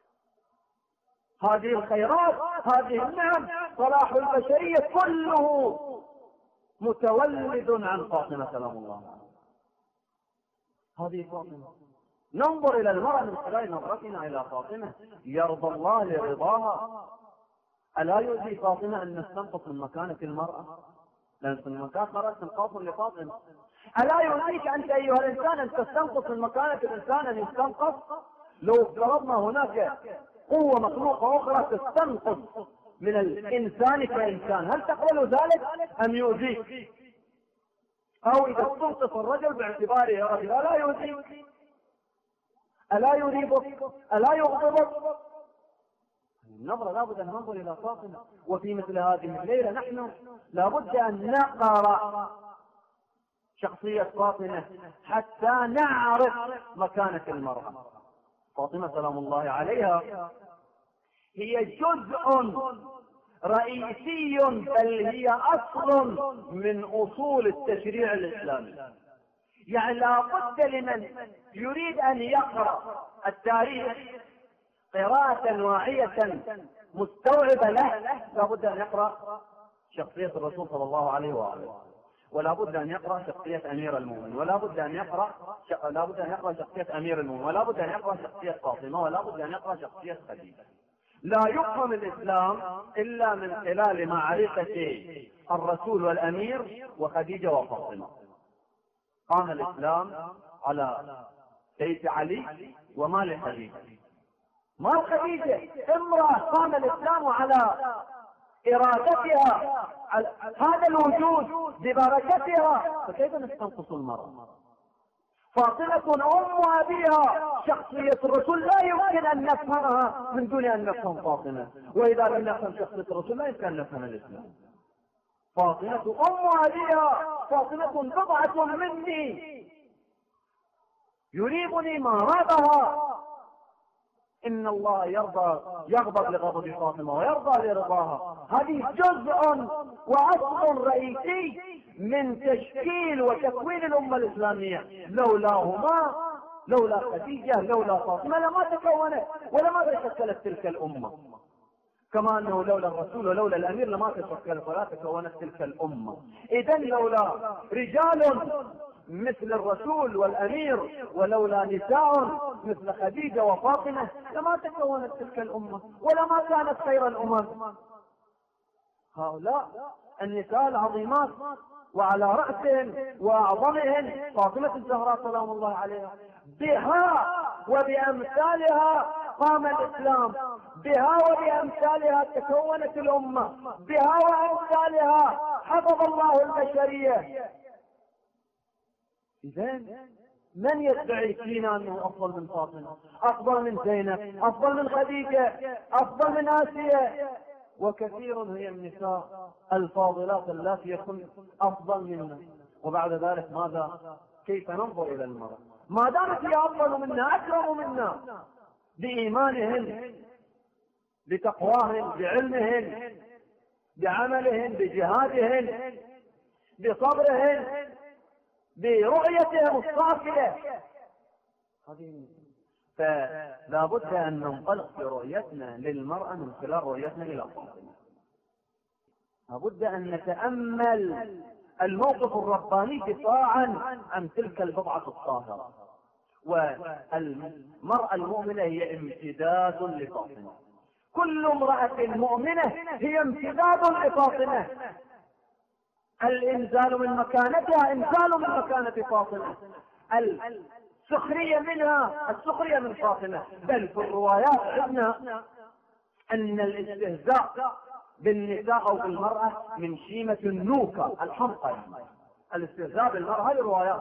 هذه الخيرات، هذه النعم، صلاح البشرية كله متولد عن فاطمة سلام الله عليها. هذه فاطمة. ننظر إلى المرأة من خلال نظرتنا إلى فاطمة. يرضى الله لرضاها. ألا يؤذي فاطمة أن نستنقص من مكانة المرأة؟ لأن من مكانة المرأة استنقاص لفاطمة. ألا يؤذيك أنت أيها الإنسان أن تستنقص من مكانة الإنسان أن يستنقص؟ لو افترضنا هناك قوة مخلوقة أخرى تستنقص من الإنسان كإنسان، هل تقبل ذلك أم يؤذيك؟ أو إذا استنقص الرجل باعتباره رجل ألا يؤذيك؟ ألا يريبك؟ ألا يغضبك؟ النظرة لابد أن ننظر إلى فاطمة. وفي مثل هذه الليلة نحن لابد أن نقرأ شخصية فاطمة حتى نعرف مكانة المرأة. فاطمة سلام الله عليها هي جزء رئيسي، بل هي أصل من أصول التشريع الإسلامي. يعني لا بد لمن يريد أن يقرأ التاريخ قراءة واعية مستوعبة له، لا بد أن يقرأ شخصية الرسول صلى الله عليه وآله، ولا بد أن يقرأ شخصية أمير المؤمنين، ولا بد أن يقرأ شخصية أمير المؤمنين، ولا بد أن يقرأ شخصية فاطمة، ولا بد أن يقرأ شخصية خديجة. لا يفهم الإسلام إلا من خلال معرفة الرسول والأمير وخديجة وفاطمة. قام الإسلام على سيف علي ومال خديجة. مال خديجة امرأة قام الإسلام على إرادتها، هذا الوجود ببركتها، فكيف نستنقص المرأة؟ فاطمة أم أبيها، شخصية الرسول لا يمكن أن نفهمها من دون أن نفهم فاطمة، وإذا لم نفهم شخصية الرسول لا يمكن أن نفهم الإسلام. فاطمة أم أبيها، فاطمة بضعة مني يريبني ما رابها. إن الله يغضب لغضب فاطمة ويرضى لرضاها. هذه جزء وأصل رئيسي من تشكيل وتكوين الأمة الإسلامية. لولاهما، لولا خديجة، لولا فاطمة لما تكونت ولما تشكلت تلك الأمة. كما أنه لولا الرسول ولولا الأمير لما تشكلت ولا تكونت تلك الأمة. إذن لولا رجال مثل الرسول والأمير ولولا نساء مثل خديجة وفاطمة لما تكونت تلك الأمة ولما كانت خير الأمم. هؤلاء النساء العظيمات وعلى رأسهم وأعظمهم فاطمة الزهراء سلام الله عليها. بها وبأمثالها قام الإسلام، بها وبأمثالها تكونت الأمة، بها وأمثالها حفظ الله البشرية. إذن من يدعي فينا أنه أفضل من فاطمة، أفضل من زينب، أفضل من خديجة، أفضل من آسيا؟ وكثير هي النساء الفاضلات اللاتي يكون أفضل منا. وبعد ذلك ماذا؟ كيف ننظر إلى المرأة ما دامت هي أفضل منا، أكرم منا، بإيمانهن، بتقواهن، بعلمهن، بعملهن، بجهادهن، بصبرهن، برؤيتهم الصافية. فلا بد أن ننطلق في رؤيتنا للمرأة من خلال رؤيتنا إلى فاطمة. لا بد أن نتأمل الموقف الرباني دفاعا عن تلك البضعة الطاهرة. والمرأة المؤمنة هي امتداد لفاطمة. كل امرأة مؤمنة هي امتداد لفاطمة. الإنزال من مكانتها إنزال من مكانة فاطمة. السخرية منها السخرية من فاطمة. بل في الروايات عندنا أن الاستهزاء بالنساء أو بالمرأة من شيمة النوكة الحمقى. الاستهزاء بالمرأة هذه روايات.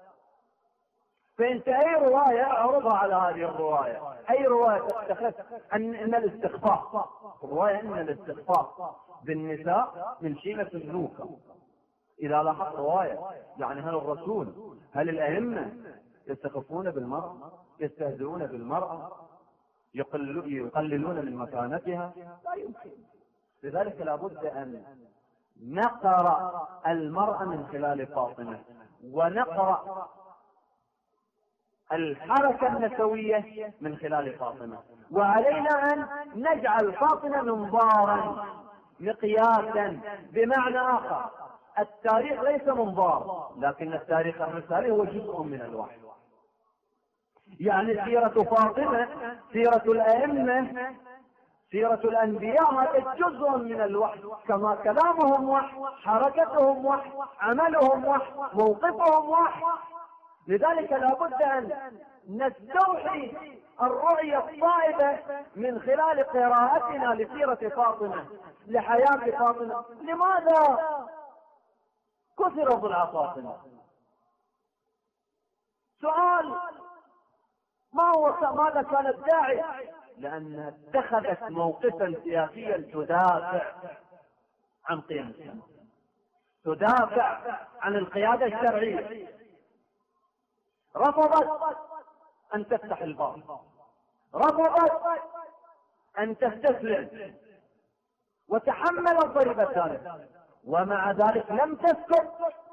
فانت اي رواية اعرضها على هذه الرواية. اي رواية تتخذ ان الاستخفاف، رواية ان الاستخفاف بالنساء من شيمة النوكة. اذا لاحظت رواية يعني هل الرسول، هل الائمة يستخفون بالمرأة، يستهزئون بالمرأة، يقللون من مكانتها؟ لا يمكن. لذلك لابد ان نقرأ المرأة من خلال فاطمة، ونقرأ الحركة النسوية من خلال فاطمة. وعلينا أن نجعل فاطمة منظارا مقياسا. بمعنى آخر التاريخ ليس منظار، لكن التاريخ الرسالي هو جزء من الوحي. يعني سيرة فاطمة، سيرة الأئمة، سيرة الأنبياء هذا جزء من الوحي. كما كلامهم وحي، حركتهم وحي، عملهم وحي، موقفهم وحي. لذلك لابد أن نستوحي الرؤية الصائبة من خلال قراءتنا لسيرة فاطمة، لحياة فاطمة. لماذا كثر ضلع فاطمة؟ سؤال. ماذا كان الداعي؟ لأنها اتخذت موقفا سياسيا تدافع عن قيم الإسلام، تدافع عن القيادة الشرعية. رفضت أن تفتح الباب، رفضت أن تستسلم، وتحملت ضريبة ذلك، ومع ذلك لم تسكت،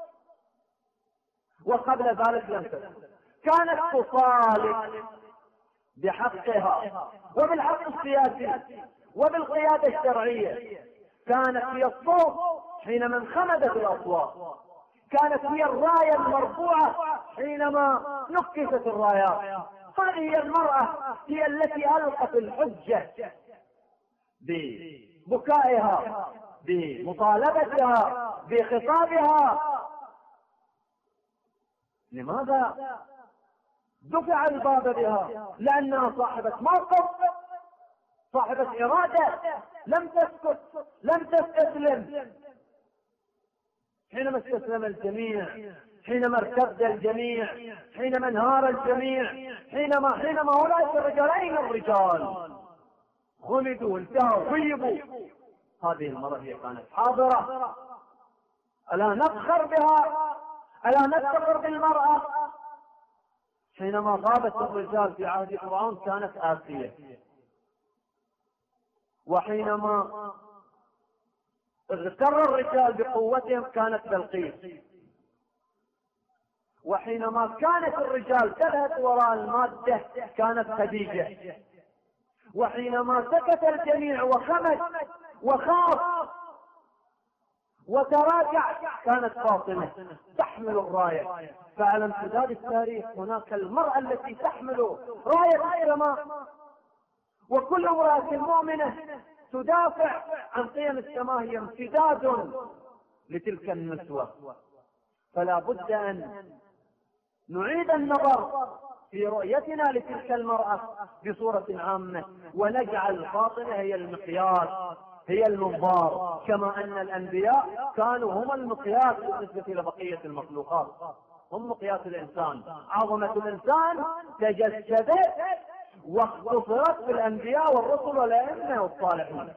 وقبل ذلك لم تسكت. كانت تصالح بحقها وبالحق السياسي وبالقيادة الشرعية. كانت هي الصوت حينما انخمدت الأصوات، كانت هي الراية المرفوعة حينما نكست الرايات. هذه هي المرأة، هي التي ألقت الحجة ببكائها، بمطالبتها، بخطابها. لماذا دفع الباب بها؟ لأنها صاحبة موقف، صاحبة إرادة، لم تسكت، لم تستسلم. حينما استسلم الجميع، حينما ارتد الجميع، حينما انهار الجميع، حينما أولئك الرجالين الرجال خلدوا، انتهوا، غيبوا، هذه المرة هي كانت حاضرة. ألا نفخر بها؟ ألا نفتخر بالمرأة؟ حينما غابت الرجال في عهد فرعون كانت آسية، وحينما اغتر الرجال بقوتهم كانت بلقيس، وحينما كانت الرجال تذهب وراء المادة كانت خديجة، وحينما سكت الجميع وخمد وخاف وتراجع كانت فاطمة تحمل الراية. فعلى امتداد التاريخ هناك المرأة التي تحمل راية السماء، وكل امرأة مؤمنة تدافع عن قيم السماء هي امتداد لتلك النسوة. فلا بد أن نعيد النظر في رؤيتنا لتلك المرأة بصورة عامة، ونجعل فاطمة هي المقياس، هي المنظار، كما أن الأنبياء كانوا هم المقياس بالنسبة لبقية المخلوقات، هم مقياس الإنسان. عظمة الإنسان تجسدت واختصرت بالأنبياء والرسل والأئمة والصالحين.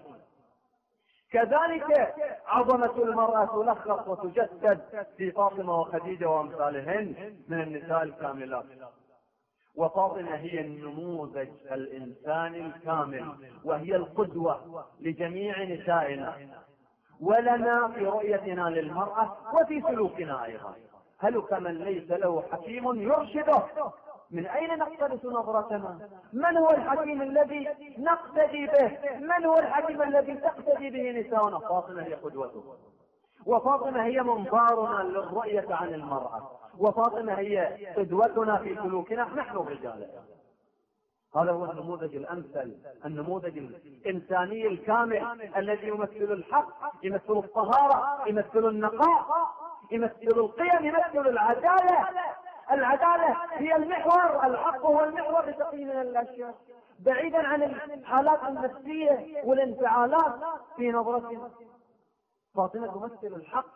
كذلك عظمة المرأة تلخص وتجسد في فاطمة وخديجة وأمثالهن من النساء الكاملات. وفاطمة هي النموذج الإنساني الكامل، وهي القدوة لجميع نسائنا ولنا في رؤيتنا للمرأة وفي سلوكنا أيضا. هلك من ليس له حكيم يرشده. من أين نقتبس نظرتنا؟ من هو الحكيم الذي نقتدي به؟ من هو الحكيم الذي تقتدي به نساؤنا؟ فاطمة هي قدوته، وفاطمة هي منظارنا للرؤية عن المرأة، وفاطمة هي قدوتنا في سلوكنا نحن الرجال. هذا هو النموذج الأمثل، النموذج الإنساني الكامل الذي يمثل الحق، يمثل الطهارة، يمثل النقاء، يمثل القيم، يمثل العدالة. العدالة هي المحور، الحق هو المحور لتقييم الأشياء، بعيدا عن الحالات النفسية والانفعالات في نظرتنا. فاطمة تمثل الحق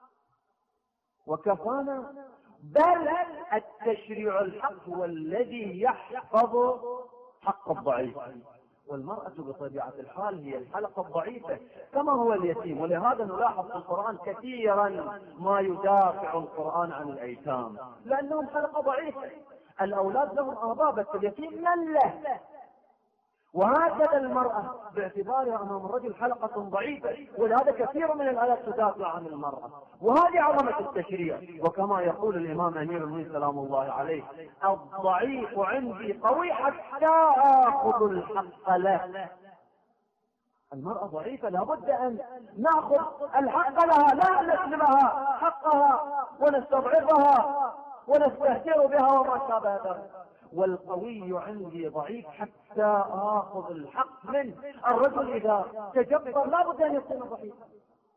وكفانا، بل التشريع الحق هو الذي يحفظ حق الضعيف، والمرأة بطبيعة الحال هي الحلقة الضعيفة كما هو اليتيم. ولهذا نلاحظ في القرآن كثيرا ما يدافع القرآن عن الأيتام، لأنهم حلقة ضعيفة. الأولاد لهم آباء بس اليتيم من له. وهكذا المرأة باعتبارها أمام الرجل حلقة ضعيفة، ولهذا كثير من الآيات تدافع عن المرأة. وهذه عظمة التشريع. وكما يقول الإمام أمير المؤمنين سلام الله عليه: الضعيف عندي قوي حتى آخذ الحق له. المرأة ضعيفة، لابد أن نأخذ الحق لها، لا نسلبها حقها ونستضعفها ونستهتر بها وما شابه ذلك. والقوي عندي ضعيف حتى آخذ الحق منه. الرجل إذا تجبر لا بد أن يكون ضعيفا.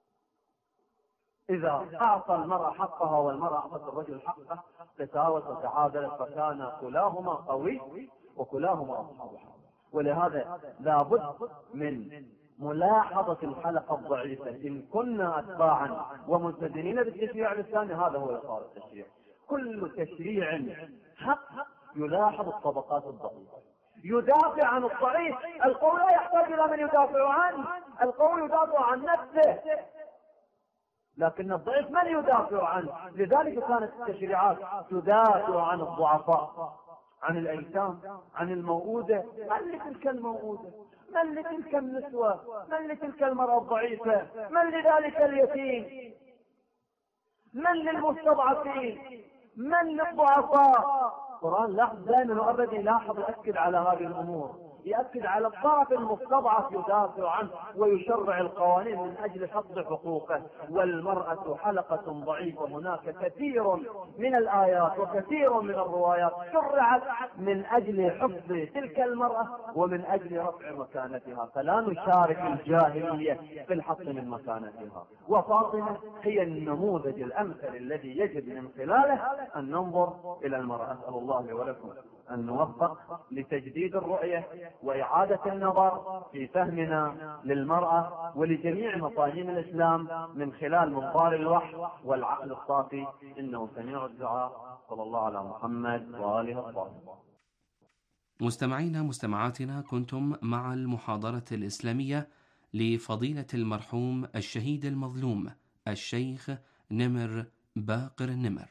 إذا أعطى المرأة حقها والمرأة أعطت الرجل حقه تساوت وتعادلت، فكان كلاهما قوي وكلاهما أصحاب حق. ولهذا لا بد من ملاحظة الحلقة الضعيفة. إن كنا أتباعا وملتزمين بالتشريع الإسلامي هذا هو إطار التشريع. كل تشريع حق يلاحظ الطبقات الضعيفة، يدافع عن الضعيف. القوي لا يحتاج إلى من يدافع عنه، القوي يدافع عن نفسه، لكن الضعيف من يدافع عنه. لذلك كانت التشريعات تدافع عن الضعفاء، عن الأيتام، عن الموؤودة. من لتلك الموؤودة؟ من لتلك النسوة؟ من لتلك المرأة الضعيفة؟ من لذلك اليتيم؟ من للمستضعفين؟ من للضعفاء؟ القرآن لاحظ دائما وأبدا، لاحظ وأكد على هذه الأمور. يأكد على الطرف المستضعف يدافع عنه ويشرع القوانين من أجل حفظ حقوقه. والمرأة حلقة ضعيفة، هناك كثير من الآيات وكثير من الروايات شرعت من أجل حفظ تلك المرأة ومن أجل رفع مكانتها، فلا نشارك الجاهلية في الحط من مكانتها. وفاطمة هي النموذج الأمثل الذي يجب من خلاله أن ننظر إلى المرأة. أسأل الله ولكم أن نوفق لتجديد الرؤية وإعادة النظر في فهمنا للمرأة ولجميع مفاهيم الإسلام من خلال منظار الوحي والعقل الصافي، إنه سميع الدعاء. صلى الله على محمد وآله الطاهرين. مستمعينا مستمعاتنا، كنتم مع المحاضرة الإسلامية لفضيلة المرحوم الشهيد المظلوم الشيخ نمر باقر النمر.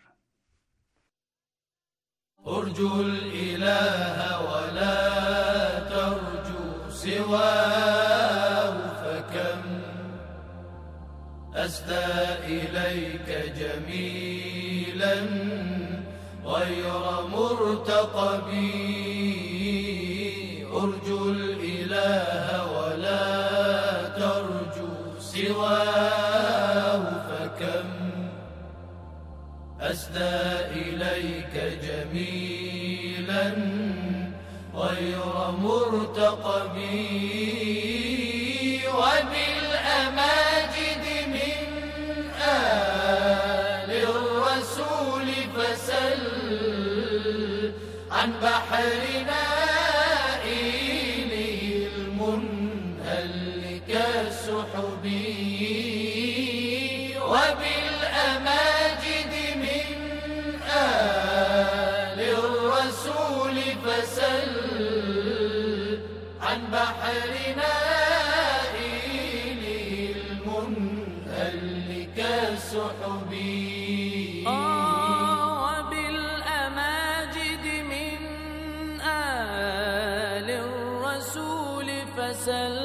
ارجو الإله ولا ترجو سواه، فكم أسدى إليك جميلا غير مرتقب. ارجو الإله ولا ترجو سواه، فكم أسدى إليك جميلا غير مرتقب. وبالأماجد من آل الرسول فسل عن بحرنا إليه المنهل كالسحب. وبالأماجد من آل الرسول فسل عن بحرنا إليه المنهل كالسحب. وبالأماجد من آل الرسول فسل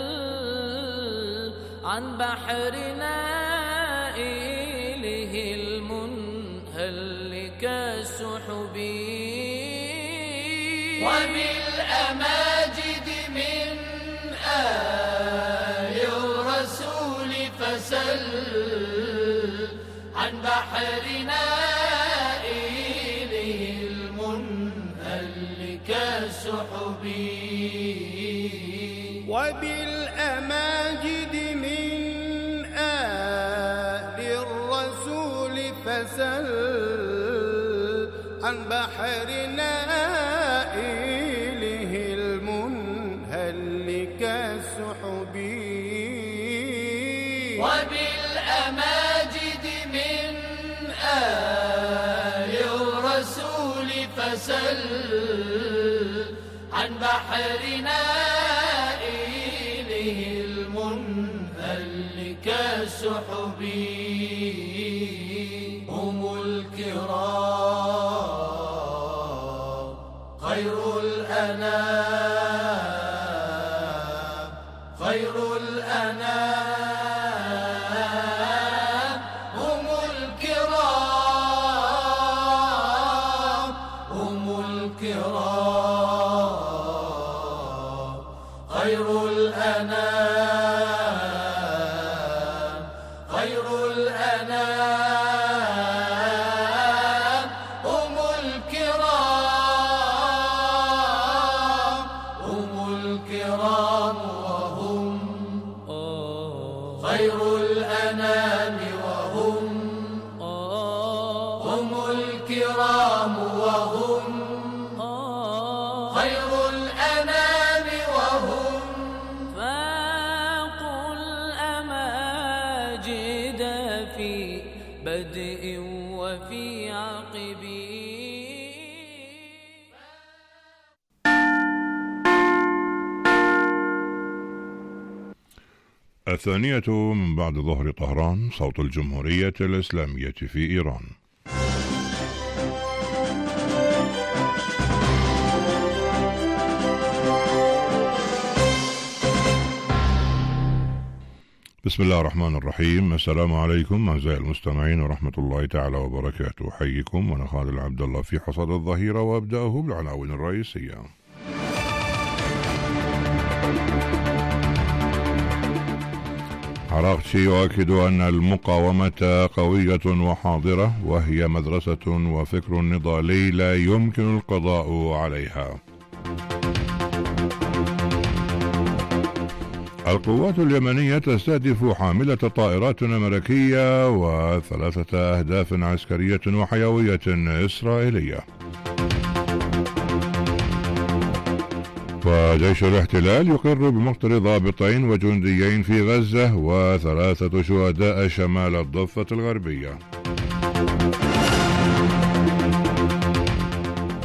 عن بحرنا إليه المنهل كالسحب. وبالأماجد من آل الرسول فسل عن بحرنا إليه المنهل كالسحب. وبالأماجد من آل الرسول فسل عن بحرنا إليه المنهل كالسحب. وبالأماجد من آل الرسول فسل عن بحرنا إليه المنهل كالسحب. هم الكرام خير الأنام، خير الأنام. هم الكرام، هم الكرام خير الأنام، خير الأنام. هم الكرام، هم الكرام وهم خير الأنام. وهم هم الكرام وهم خير الأنام. وهم فاقوا الأماجد في بدء وفي عقب. الثانية من بعد ظهر طهران، صوت الجمهورية الإسلامية في إيران. بسم الله الرحمن الرحيم. السلام عليكم أعزائي المستمعين ورحمة الله تعالى وبركاته. أحييكم وأنا خالد عبد الله في حصاد الظهيرة، وأبدأه بالعناوين الرئيسية. عراقتشي يؤكد أن المقاومة قوية وحاضرة، وهي مدرسة وفكر نضالي لا يمكن القضاء عليها. القوات اليمنية تستهدف حاملة طائرات أمريكية و3 أهداف عسكرية وحيوية إسرائيلية. وجيش الاحتلال يقر بمقتل ضابطين وجنديين في غزة و3 شهداء شمال الضفة الغربية.